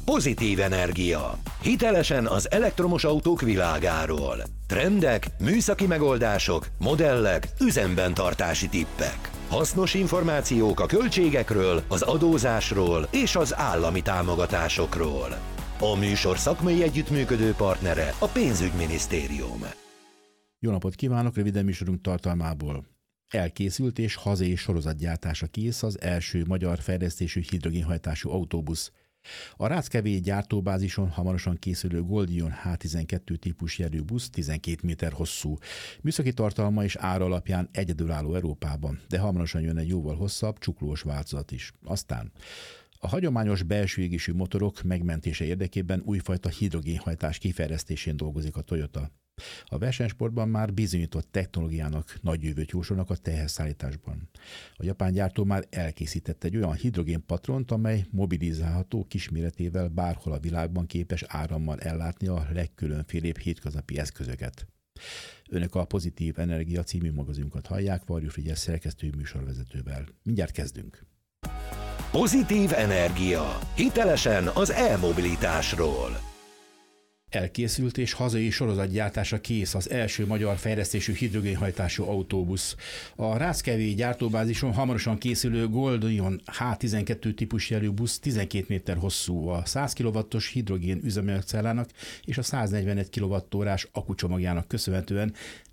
Pozitív Energia. Hitelesen az elektromos autók világáról. Trendek, műszaki megoldások, modellek, üzemben tartási tippek. Hasznos információk a költségekről, az adózásról és az állami támogatásokról. A műsor szakmai együttműködő partnere a Pénzügyminisztérium. Jó napot kívánok, röviden műsorunk tartalmából. Elkészült és hazai sorozatgyártása kész az első magyar fejlesztésű hidrogénhajtású autóbusz. A Ráckevély gyártóbázison hamarosan készülő Goldion H12 típus jelű busz 12 méter hosszú. Műszaki tartalma és ára alapján egyedülálló Európában, de hamarosan jön egy jóval hosszabb, csuklós változat is. Aztán a hagyományos belső égésű motorok megmentése érdekében újfajta hidrogénhajtás kifejlesztésén dolgozik a Toyota. A versenysportban már bizonyított technológiának nagy jövőt jósolnak a teherszállításban. A japán gyártó már elkészített egy olyan hidrogénpatront, amely mobilizálható kisméretével bárhol a világban képes árammal ellátni a legkülönfélébb hétköznapi eszközöket. Önök a Pozitív Energia című magazinunkat hallják, Varjú Frigyes szerkesztő műsorvezetővel. Mindjárt kezdünk. Pozitív Energia. Hitelesen az e-mobilitásról. Elkészült és hazai sorozatgyártása kész az első magyar fejlesztésű hidrogénhajtású autóbusz. A Ráckevély gyártóbázison hamarosan készülő Goldion H12 típus jelű busz 12 méter hosszú, a 100 kW-os hidrogén üzemanyagcellának és a 141 kWh-s akkucsomagjának köszönhetően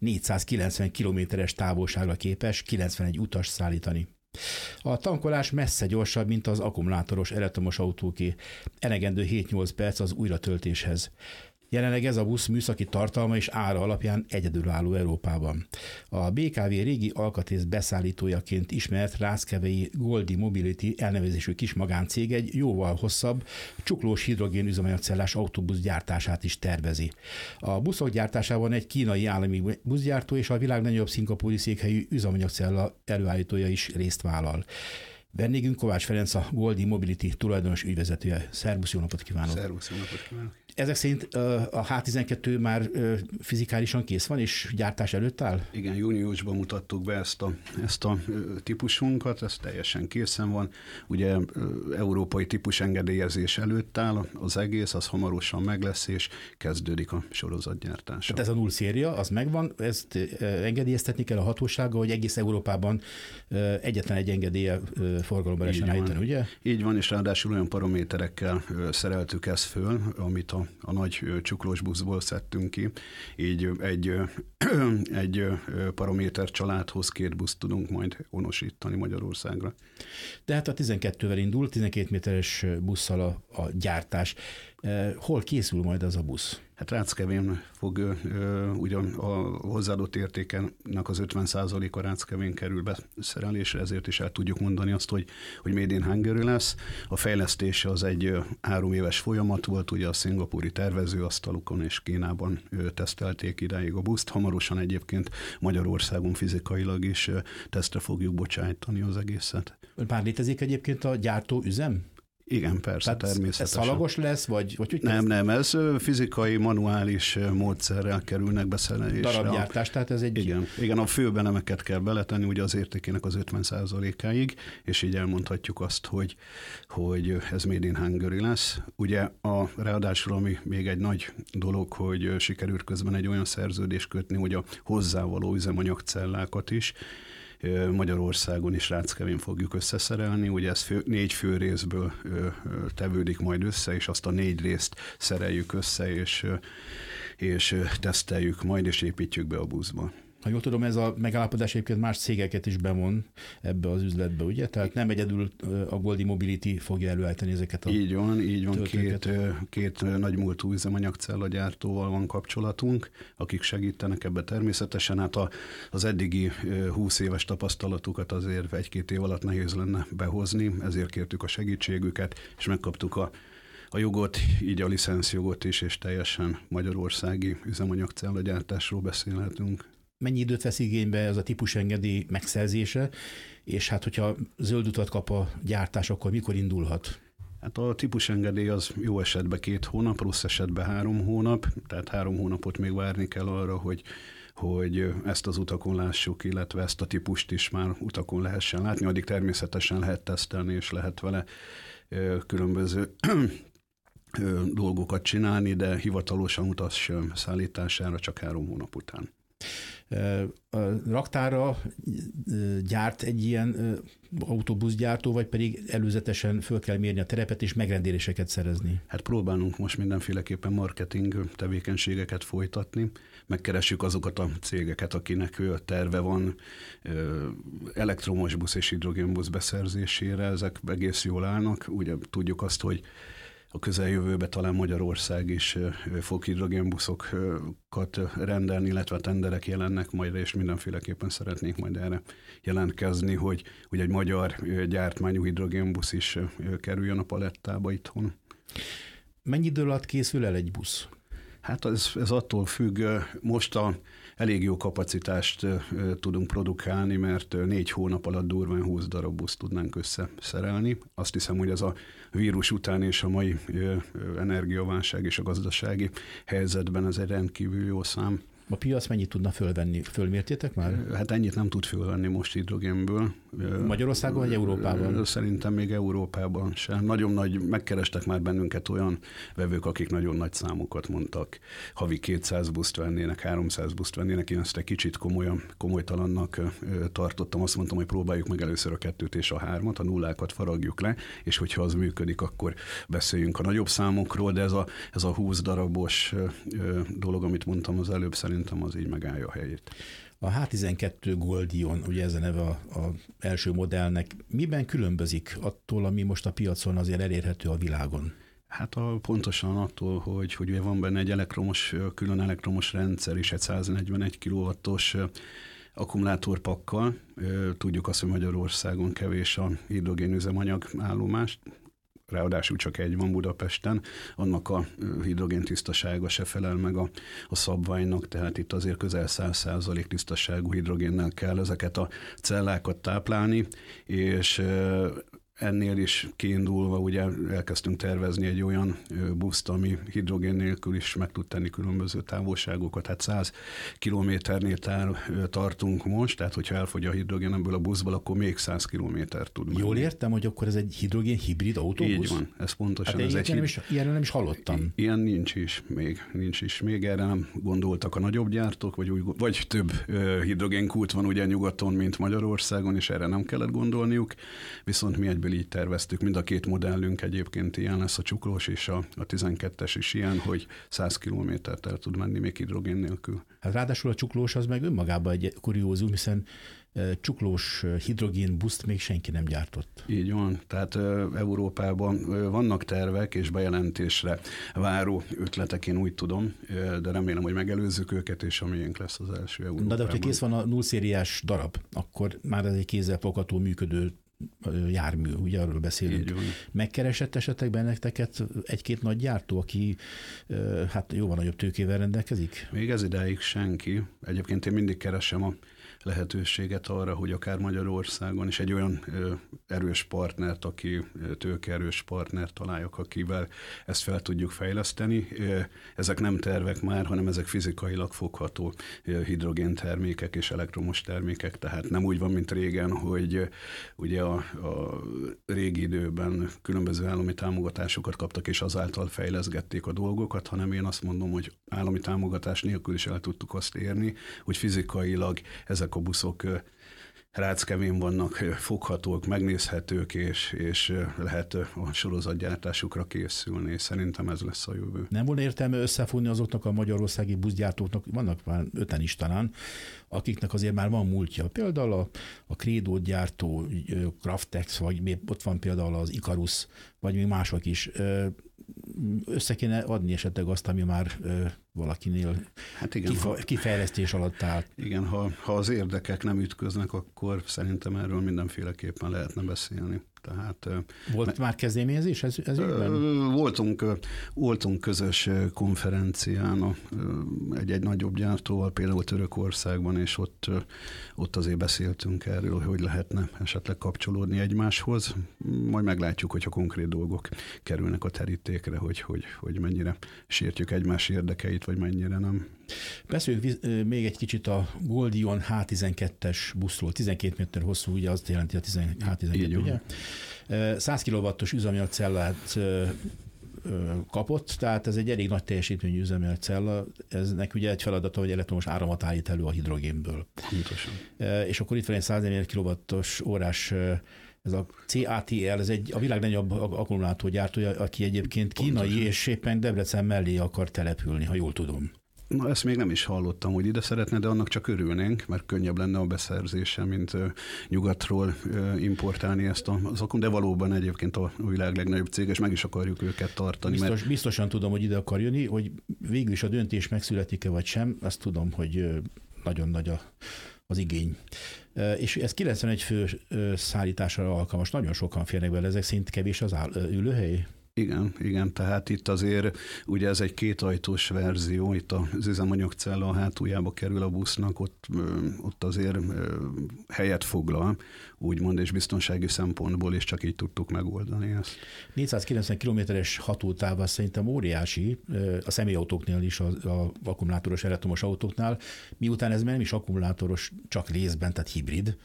490 km-es távolságra képes 91 utast szállítani. A tankolás messze gyorsabb, mint az akkumulátoros elektromos autóké, elegendő 7-8 perc az újratöltéshez. Jelenleg ez a busz műszaki tartalma és ára alapján egyedülálló Európában. A BKV régi alkatrész beszállítójaként ismert Ráckevélyi Goldi Mobility elnevezésű kis magáncég egy jóval hosszabb, csuklós hidrogén üzemanyagcellás autóbusz gyártását is tervezi. A buszok gyártásában egy kínai állami buszgyártó és a világ legnagyobb szingapúri székhelyű üzemanyagcella előállítója is részt vállal. Vendégünk Kovács Ferenc, a Goldi Mobility tulajdonos ügyvezetője. Szervusz, jó napot kívánok! Szervusz, jó napot kívánok! Ezek szerint a H12 már fizikálisan kész van, és gyártás előtt áll? Igen, júniusban mutattuk be ezt a típusunkat, ez teljesen készen van. Ugye európai típusengedélyezés előtt áll az egész, az hamarosan meg lesz, és kezdődik a sorozatgyártása. Tehát ez a null széria, az megvan, ezt engedélyeztetni kell a hatósággal, hogy egész Európában egyetlen egy engedélye forgalomba lehessen állítani, ugye? Így van, és ráadásul olyan paraméterekkel szereltük ezt föl, amit a nagy csuklós buszból szedtünk ki, így egy paraméter családhoz 2 buszt tudunk majd honosítani Magyarországra. De hát a 12-vel indul, 12 méteres busszal a gyártás. Hol készül majd az a busz? Hát Ráckevén fog ugyan a hozzáadott értékenek az 50%-a Ráckevén kerül beszerelésre, ezért is el tudjuk mondani azt, hogy Made in Hungary lesz. A fejlesztése az egy 3 éves folyamat volt, ugye a szingapúri tervezőasztalukon és Kínában tesztelték idáig a buszt. Hamarosan egyébként Magyarországon fizikailag is tesztre fogjuk bocsájtani az egészet. Már létezik egyébként a gyártóüzem? Igen, persze, tehát természetesen. Ez szalagos lesz, vagy hogy Nem, ez fizikai, manuális módszerrel kerülnek beszerelésre. Darabgyártás, tehát ez egy... Igen, a főbelemeket kell beletenni, ugye az értékének az 50%-áig, és így elmondhatjuk azt, hogy ez Made in Hungary lesz. Ugye ráadásul, ami még egy nagy dolog, hogy sikerült közben egy olyan szerződést kötni, hogy a hozzávaló üzemanyagcellákat is Magyarországon is Ráckevén fogjuk összeszerelni, ugye ez 4 fő részből tevődik majd össze, és azt a 4 részt szereljük össze, és teszteljük majd, és építjük be a buszba. Ha jól tudom, ez a megállapodás egyébként más cégeket is bevon ebbe az üzletbe, ugye? Tehát nem egyedül a Goldi Mobility fogja előállítani ezeket a Így van. Két nagy múltú üzemanyagcella gyártóval van kapcsolatunk, akik segítenek ebbe természetesen. Hát az eddigi 20 éves tapasztalatukat azért 1-2 év alatt nehéz lenne behozni, ezért kértük a segítségüket, és megkaptuk a jogot, így a licenszjogot is, és teljesen magyarországi üzemanyagcella gyártásról beszélhetünk. Mennyi időt vesz igénybe ez a típusengedély megszerzése, és hát hogyha zöld utat kap a gyártás, akkor mikor indulhat? Hát a típusengedély az jó esetben 2 hónap, rossz esetben 3 hónap, tehát 3 hónapot még várni kell arra, hogy ezt az utakon lássuk, illetve ezt a típust is már utakon lehessen látni, addig természetesen lehet tesztelni, és lehet vele különböző dolgokat csinálni, de hivatalosan utas szállítására csak 3 hónap után. A raktára gyárt egy ilyen autóbuszgyártó, vagy pedig előzetesen föl kell mérni a terepet és megrendeléseket szerezni? Hát próbálunk most mindenféleképpen marketing tevékenységeket folytatni. Megkeressük azokat a cégeket, akinek terve van elektromos busz és hidrogénbusz beszerzésére, ezek egész jól állnak. Ugye tudjuk azt, hogy a közeljövőben talán Magyarország is fog hidrogénbuszokat rendelni, illetve a tenderek jelennek majd, és mindenféleképpen szeretnék majd erre jelentkezni, hogy egy magyar gyártmányú hidrogénbusz is kerüljön a palettába itthon. Mennyi idő alatt készül el egy busz? Hát ez attól függ, most elég jó kapacitást tudunk produkálni, mert 4 hónap alatt durván 20 darab buszt tudnánk összeszerelni. Azt hiszem, hogy ez a vírus után és a mai energiaválság és a gazdasági helyzetben ez egy rendkívül jó szám. A piac mennyit tudna fölvenni? Fölmértétek már? Hát ennyit nem tud fölvenni most hidrogénből. Magyarországon vagy Európában? Szerintem még Európában sem. Nagyon nagy, megkerestek már bennünket olyan vevők, akik nagyon nagy számokat mondtak. Havi 200 buszt vennének, 300 buszt vennének. Én ezt egy kicsit komolytalannak tartottam. Azt mondtam, hogy próbáljuk meg először a 2-t és a 3-at, a nullákat faragjuk le, és hogyha az működik, akkor beszéljünk a nagyobb számokról, de ez a 20 darabos dolog, amit mondtam az előbb, szerintem az így megállja a helyét. A H12 Goldion, ugye ez a neve az első modellnek, miben különbözik attól, ami most a piacon azért elérhető a világon? Hát pontosan attól, hogy van benne egy külön elektromos rendszer és egy 141 kW-os akkumulátorpakkal. Tudjuk azt, hogy Magyarországon kevés a hidrogénüzemanyag állomás, ráadásul csak egy van Budapesten, annak a hidrogén tisztasága se felel meg a szabványnak, tehát itt azért közel 100% tisztaságú hidrogénnel kell ezeket a cellákat táplálni, és ennél is kiindulva ugye elkezdtünk tervezni egy olyan buszt, ami hidrogén nélkül is meg tud tenni különböző távolságokat. Hát 100 kilométernél tartunk most, tehát hogyha elfogy a hidrogén ebből a buszból, akkor még 100 kilométer tud menni. Jól értem, hogy akkor ez egy hidrogén hibrid autóbusz? Így van, ez pontosan. Hát ilyenről nem is hallottam. Ilyen nincs is még. Erre nem gondoltak a nagyobb gyártók, vagy több hidrogénkút van ugye nyugaton, mint Magyarországon, és erre nem kellett gondolniuk, viszont mi egyből így terveztük. Mind a 2 modellünk egyébként ilyen lesz, a csuklós és a 12-es is ilyen, hogy 100 kilométert el tud menni még hidrogén nélkül. Hát ráadásul a csuklós az meg önmagában egy kuriózum, hiszen csuklós hidrogén buszt még senki nem gyártott. Így van, tehát Európában vannak tervek és bejelentésre váró ötletek, én úgy tudom, de remélem, hogy megelőzzük őket, és a miénk lesz az első Európában. Na de hogyha kész van a 0 szériás darab, akkor már ez egy kézzelfogható működő jármű, ugye arról beszélünk. Megkeresett esetleg benneteket egy-két nagy gyártó, aki hát jóval nagyobb tőkével rendelkezik? Még ez idáig senki. Egyébként én mindig keresem a lehetőséget arra, hogy akár Magyarországon is egy olyan erős partnert, tőkeerős partnert találjak, akivel ezt fel tudjuk fejleszteni. Ezek nem tervek már, hanem ezek fizikailag fogható hidrogéntermékek és elektromos termékek, tehát nem úgy van, mint régen, hogy ugye a régi időben különböző állami támogatásokat kaptak, és azáltal fejleszgették a dolgokat, hanem én azt mondom, hogy állami támogatás nélkül is el tudtuk azt érni, hogy fizikailag ezek a buszok ráckevén vannak, foghatók, megnézhetők, és lehet a sorozatgyártásukra készülni, és szerintem ez lesz a jövő. Nem volna értelme összefogni azoknak a magyarországi buszgyártóknak, vannak már 5-en is talán, akiknek azért már van múltja. Például a Credo gyártó, Craftex, vagy ott van például az Icarus, vagy még mások is. Össze kéne adni esetleg azt, ami már valakinél hát igen, kifejlesztés alatt áll. Igen, ha az érdekek nem ütköznek, akkor szerintem erről mindenféleképpen lehetne beszélni. Tehát, volt már kezdeményezés ez ügyben? Voltunk közös konferencián egy nagyobb gyártóval, például Törökországban, és ott azért beszéltünk erről, hogy lehetne esetleg kapcsolódni egymáshoz. Majd meglátjuk, hogyha konkrét dolgok kerülnek a terítékre, hogy mennyire sértjük egymás érdekeit, vagy mennyire nem. Beszéljünk még egy kicsit a Goldion H12-es buszról. 12 méter hosszú, ugye azt jelenti a H12, ugye? 100 kW-os üzemanyagcellát kapott, tehát ez egy elég nagy teljesítményű üzemelt cella, eznek ugye egy feladata, hogy elektromos áramot állít elő a hidrogénből. Pontosan. És akkor itt van egy 140 kWh ez a CATL, ez a világ legnagyobb akkumulátorgyártója, aki egyébként kínai, és éppen Debrecen mellé akar települni, ha jól tudom. Na, ezt még nem is hallottam, hogy ide szeretne, de annak csak örülnénk, mert könnyebb lenne a beszerzése, mint nyugatról importálni ezt az akkumulátort, de valóban egyébként a világ legnagyobb cég, és meg is akarjuk őket tartani. Biztosan tudom, hogy ide akar jönni, hogy végül is a döntés megszületik-e vagy sem, azt tudom, hogy nagyon nagy az igény. És ez 91 fő szállításra alkalmas, nagyon sokan férnek bele, ezek szint kevés az ülőhely? Igen, tehát itt azért ugye ez egy kétajtós verzió, itt az üzemanyagcella hátuljába kerül a busznak, ott azért helyet foglal, úgymond, és biztonsági szempontból is csak így tudtuk megoldani ezt. 490 kilométeres hatótáv szerintem óriási, a személyautóknél is, az akkumulátoros elektromos autóknál, miután ez nem is akkumulátoros, csak részben, tehát hibrid.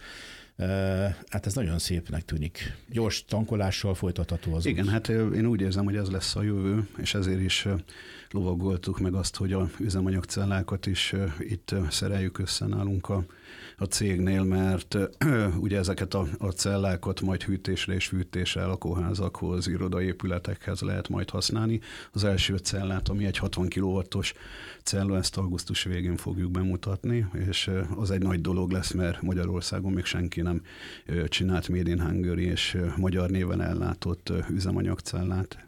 Hát ez nagyon szépnek tűnik. Gyors tankolással folytatható az Igen, út. hát én úgy érzem, hogy ez lesz a jövő, és ezért is lovagoltuk meg azt, hogy a üzemanyagcellákat is itt szereljük össze nálunk a cégnél, mert ugye ezeket a cellákat majd hűtésre és fűtésre, lakóházakhoz, irodaépületekhez lehet majd használni. Az első cellát, ami egy 60 kW-os cella, ezt augusztus végén fogjuk bemutatni, és az egy nagy dolog lesz, mert Magyarországon még senki nem csinált Made in Hungary és magyar néven ellátott üzemanyagcellát.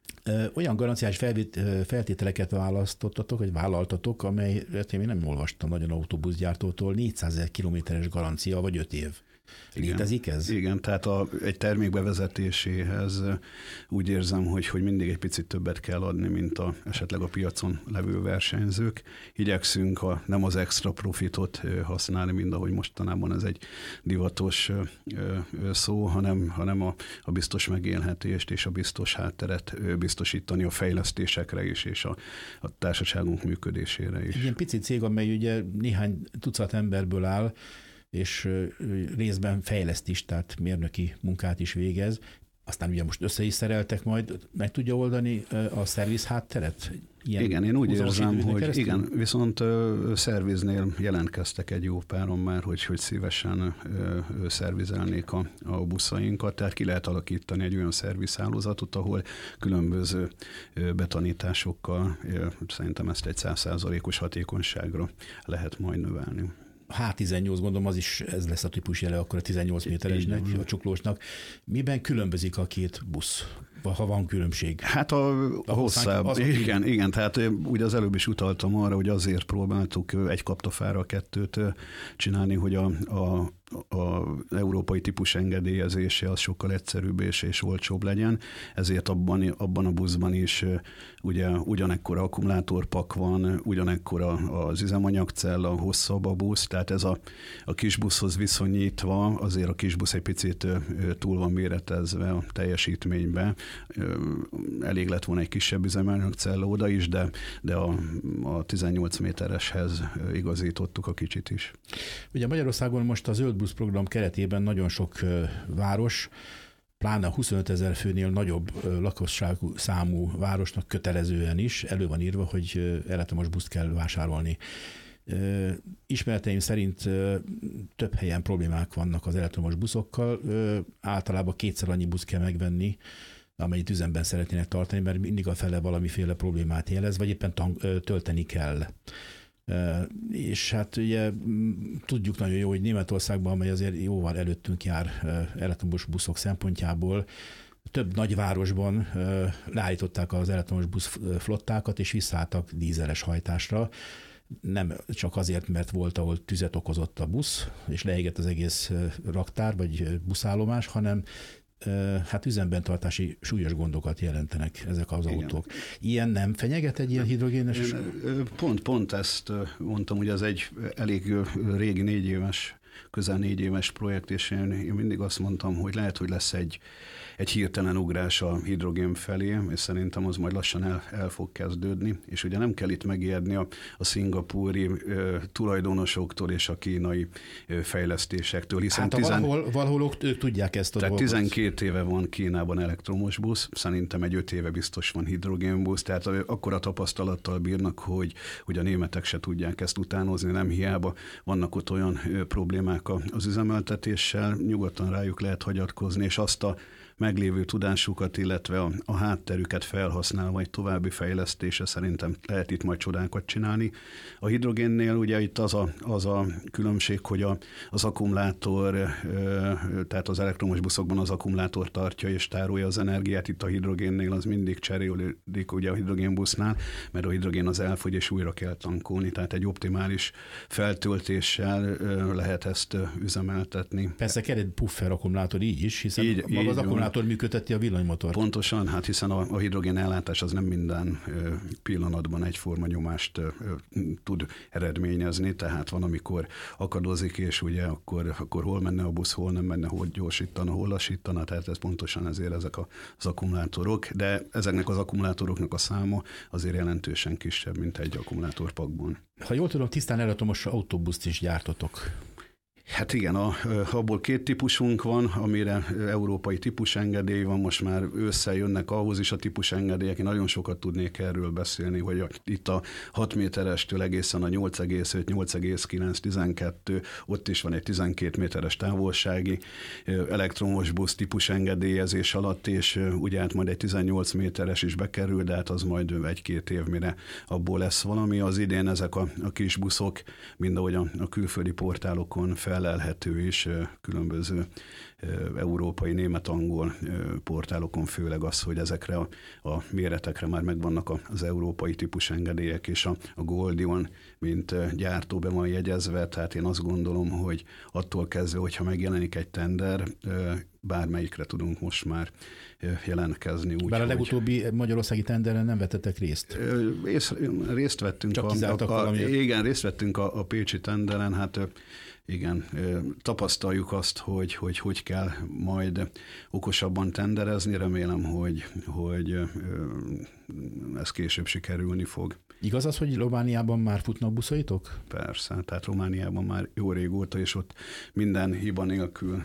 Olyan garanciás feltételeket választottatok, vagy vállaltatok, amelyet én még nem olvastam nagyon autóbuszgyártótól, 400 000 kilométeres garancia, vagy 5 év. Létezik ez? Igen, tehát egy termék bevezetéséhez úgy érzem, hogy mindig egy picit többet kell adni, mint esetleg a piacon levő versenyzők. Igyekszünk nem az extra profitot használni, mint ahogy mostanában ez egy divatos szó, hanem a biztos megélhetést és a biztos hátteret biztosítani a fejlesztésekre is, és a társaságunk működésére is. Egy ilyen pici cég, amely ugye néhány tucat emberből áll, és részben fejleszt is, tehát mérnöki munkát is végez. Aztán ugye most össze is szereltek majd, meg tudja oldani a szerviz hátteret? Igen, én úgy érzem, hogy keresztül? Igen, viszont szerviznél jelentkeztek egy jó páron már, hogy szívesen szervizelnék a buszainkat, tehát ki lehet alakítani egy olyan szervizhálózatot, ahol különböző betanításokkal szerintem ezt egy 100%-os hatékonyságra lehet majd növelni. H18, gondolom, ez lesz a típusjele akkor a 18 méteresnek, a csuklósnak. Miben különbözik a két busz, ha van különbség? Hát a hosszább. Igen, tehát ugye az előbb is utaltam arra, hogy azért próbáltuk egy kaptafára kettőt csinálni, hogy a európai típus engedélyezése az sokkal egyszerűbb és olcsóbb legyen, ezért abban a buszban is ugye ugyanekkora akkumulátorpak van, ugyanekkora az üzemanyagcella, hosszabb a busz, tehát ez a kis buszhoz viszonyítva azért a kis busz egy picit túl van méretezve a teljesítménybe. Elég lett volna egy kisebb üzemanyagcella oda is, de a 18 métereshez igazítottuk a kicsit is. Ugye Magyarországon most a Zöld Busz program keretében nagyon sok város, pláne 25 000 főnél nagyobb lakosságú számú városnak kötelezően is elő van írva, hogy elektromos buszt kell vásárolni. Ismereteim szerint több helyen problémák vannak az elektromos buszokkal, általában kétszer annyi busz kell megvenni, amelyet üzemben szeretnének tartani, mert mindig a fele valamiféle problémát jelez, vagy éppen tölteni kell. És hát ugye tudjuk nagyon jó, hogy Németországban, amely azért jóval előttünk jár elektromos buszok szempontjából, több nagyvárosban leállították az elektromos buszflottákat, és visszaálltak dízeles hajtásra. Nem csak azért, mert volt, ahol tüzet okozott a busz, és leégett az egész raktár, vagy buszállomás, hanem hát üzemben tartási súlyos gondokat jelentenek ezek az autók. Ilyen nem fenyeget egy ilyen hidrogénes? Pont ezt mondtam, hogy ez egy elég régi 4 éves közel 4 éves projekt, és én mindig azt mondtam, hogy lehet, hogy lesz egy hirtelen ugrás a hidrogén felé, és szerintem az majd lassan el fog kezdődni, és ugye nem kell itt megijedni a szingapúri tulajdonosoktól és a kínai fejlesztésektől, hiszen valahol ők tudják ezt a tehát dolgot. 12 éve van Kínában elektromos busz, szerintem egy 5 éve biztos van hidrogénbusz, tehát akkora tapasztalattal bírnak, hogy a németek se tudják ezt utánozni, nem hiába vannak ott olyan problémák az üzemeltetéssel, nyugodtan rájuk lehet hagyatkozni, és azt a meglévő tudásukat, illetve a hátterüket felhasználva egy további fejlesztése szerintem lehet itt majd csodákat csinálni. A hidrogénnél ugye itt az a különbség, hogy az akkumulátor, tehát az elektromos buszokban az akkumulátor tartja és tárolja az energiát, itt a hidrogénnél az mindig cserélődik ugye a hidrogénbusznál, mert a hidrogén az elfogy és újra kell tankolni, tehát egy optimális feltöltéssel lehet ezt üzemeltetni. Persze kell egy puffer akkumulátor így is, hiszen maga az akkumulátor működteti a villanymotort. Pontosan, hát hiszen a hidrogén ellátás az nem minden pillanatban egyforma nyomást tud eredményezni, tehát van, amikor akadozik, és ugye akkor hol menne a busz, hol nem menne, hol gyorsítana, hol lassítana, tehát ez pontosan ezért ezek az akkumulátorok, de ezeknek az akkumulátoroknak a száma azért jelentősen kisebb, mint egy akkumulátorpakban. Ha jól tudom, tisztán elektromos autóbuszt is gyártotok. Hát igen, abból 2 típusunk van, amire európai típusengedély van, most már ősszel jönnek ahhoz is a típusengedélyek, én nagyon sokat tudnék erről beszélni, hogy itt a 6 méterestől egészen a 8,5, 8,9, 12, ott is van egy 12 méteres távolsági elektromos busz típusengedélyezés alatt, és ugye hát majd egy 18 méteres is bekerül, de hát az majd 1-2 év, mire abból lesz valami. Az idén ezek a kis buszok, mind ahogy a külföldi portálokon felelhető is, különböző európai, német, angol portálokon főleg az, hogy ezekre a méretekre már megvannak az európai típusengedélyek, és a Goldion, mint gyártó be van jegyezve, tehát én azt gondolom, hogy attól kezdve, hogyha megjelenik egy tender, bármelyikre tudunk most már jelentkezni. Bár a legutóbbi magyarországi tenderen nem vettetek részt? Részt vettünk. Igen, részt vettünk a pécsi tenderen, hát igen, tapasztaljuk azt, hogy kell majd okosabban tenderezni, remélem, hogy ez később sikerülni fog. Igaz az, hogy Romániában már futnak buszaitok? Persze, tehát Romániában már jó régóta, és ott minden hiba nélkül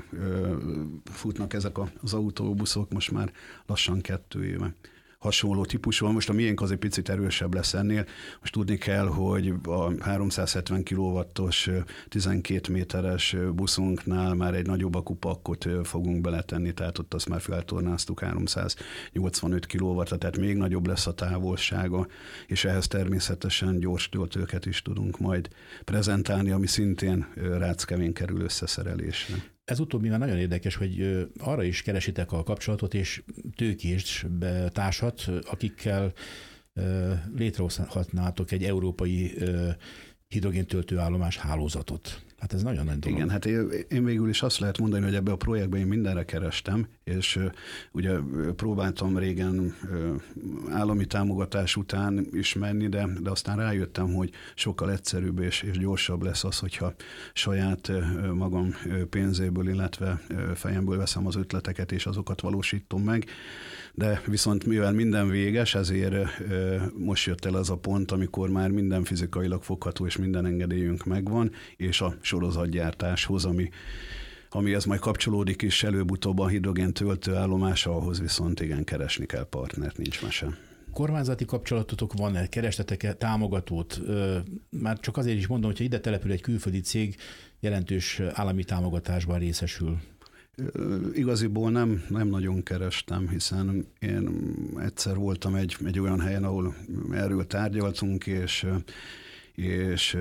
futnak ezek az autóbuszok, most már lassan 2 éve. Hasonló típusú van. Most a miénk az egy picit erősebb lesz ennél. Most tudni kell, hogy a 370 kW-os 12 méteres buszunknál már egy nagyobb akupakot fogunk beletenni, tehát ott azt már feltornáztuk 385 kW-ra, tehát még nagyobb lesz a távolsága, és ehhez természetesen gyors töltőket is tudunk majd prezentálni, ami szintén ráckevén kerül összeszerelésre. Ez utóbbi már nagyon érdekes, hogy arra is keresitek a kapcsolatot, és tőkés társat, akikkel létrehozhatnátok egy európai hidrogéntöltőállomás hálózatot. Hát ez nagyon nagy dolog. Igen, hát én végül is azt lehet mondani, hogy ebbe a projektben én mindenre kerestem, és ugye próbáltam régen állami támogatás után is menni, de aztán rájöttem, hogy sokkal egyszerűbb és gyorsabb lesz az, hogyha saját magam pénzéből, illetve fejemből veszem az ötleteket, és azokat valósítom meg. De viszont mivel minden véges, ezért most jött el az a pont, amikor már minden fizikailag fogható, és minden engedélyünk megvan, és a sorozatgyártáshoz, ami ez majd kapcsolódik is előbb-utóbb a hidrogén töltőállomása, ahhoz viszont igen, keresni kell partnert, nincs mese. Kormányzati kapcsolatotok van-e? Kerestetek-e támogatót? Már csak azért is mondom, hogyha ide települ egy külföldi cég, jelentős állami támogatásban részesül. Igaziból nem nagyon kerestem, hiszen én egyszer voltam egy olyan helyen, ahol erről tárgyaltunk, és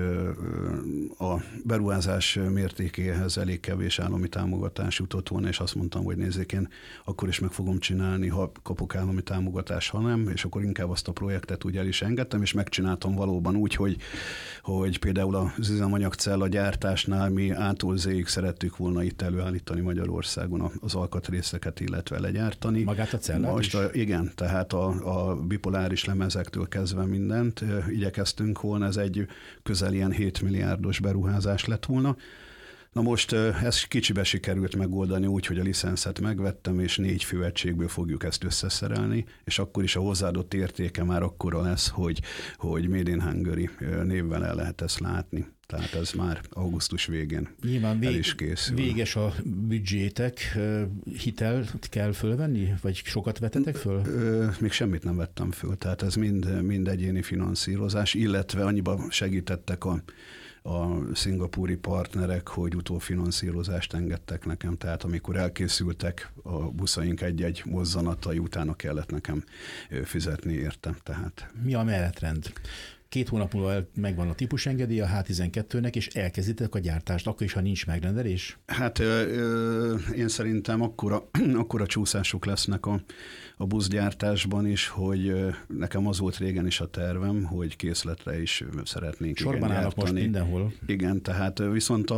a beruházás mértékéhez elég kevés állami támogatás jutott volna, és azt mondtam, hogy nézzék, én akkor is meg fogom csinálni, ha kapok állami támogatást, ha nem, és akkor inkább azt a projektet úgy el is engedtem, és megcsináltam valóban úgy, hogy például az üzemanyagcella gyártásnál mi A-tól Z-ig szerettük volna itt előállítani Magyarországon az alkatrészeket, illetve legyártani. Magát a cellát is? Igen, tehát a bipoláris lemezektől kezdve mindent igyekeztünk volna, ez egy közel ilyen 7 milliárdos beruházás lett volna. Na most ezt kicsibe sikerült megoldani úgy, hogy a licenszet megvettem, és 4 főegységből fogjuk ezt összeszerelni, és akkor is a hozzáadott értéke már akkora lesz, hogy Made in Hungary névvel el lehet ezt látni. Tehát ez már augusztus végén nyilván el is készül. Véges a büdzsétek, hitelt kell fölvenni, vagy sokat vetetek föl? Még semmit nem vettem föl, tehát ez mind egyéni finanszírozás, illetve annyiba segítettek a szingapúri partnerek, hogy utófinanszírozást engedtek nekem, tehát amikor elkészültek a buszaink egy-egy mozzanatai, utána kellett nekem fizetni érte. Tehát. Mi a menetrend? 2 hónap múlva megvan a típusengedély a H12-nek, és elkezditek a gyártást, akkor is, ha nincs megrendelés? Hát én szerintem akkora csúszások lesznek a buszgyártásban is, hogy nekem az volt régen is a tervem, hogy készletre is szeretnénk sorban állnak most mindenhol. Igen, tehát viszont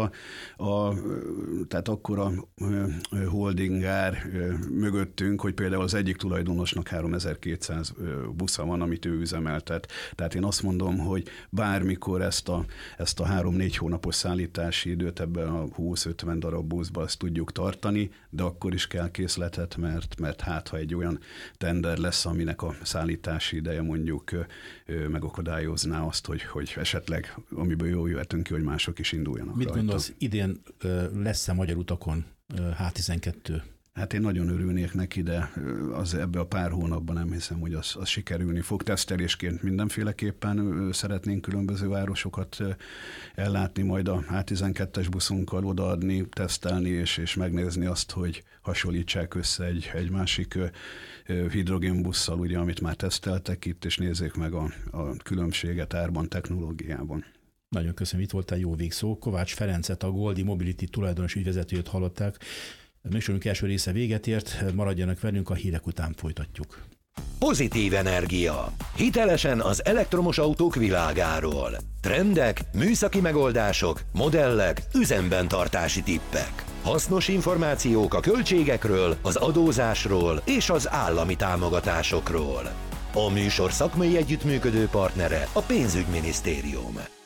tehát akkora holdingár mögöttünk, hogy például az egyik tulajdonosnak 3200 busza van, amit ő üzemeltet. Tehát én azt mondom, hogy bármikor ezt a 3-4 hónapos szállítási időt ebben a 20-50 darab buszba ezt tudjuk tartani, de akkor is kell készletet, mert hát ha egy olyan tender lesz, aminek a szállítási ideje mondjuk megakadályozná azt, hogy esetleg amiből jól jöhetünk ki, hogy mások is induljanak Mit rajta. gondolsz, idén lesz-e magyar utakon H12? Hát én nagyon örülnék neki, de ebbe a pár hónapban nem hiszem, hogy az sikerülni fog. Tesztelésként mindenféleképpen szeretnénk különböző városokat ellátni, majd a H12-es buszunkkal odaadni, tesztelni és megnézni azt, hogy hasonlítsák össze egy másik hidrogénbusszal, ugye, amit már teszteltek itt, és nézzék meg a különbséget árban, technológiában. Nagyon köszönöm, itt voltál, jó végszó. Kovács Ferencet, a Goldi Mobility tulajdonos ügyvezetőjét hallották. A műsorunk első része véget ért, maradjanak velünk, a hírek után folytatjuk. Pozitív energia. Hitelesen az elektromos autók világáról. Trendek, műszaki megoldások, modellek, üzemben tartási tippek. Hasznos információk a költségekről, az adózásról és az állami támogatásokról. A műsor szakmai együttműködő partnere a Pénzügyminisztérium.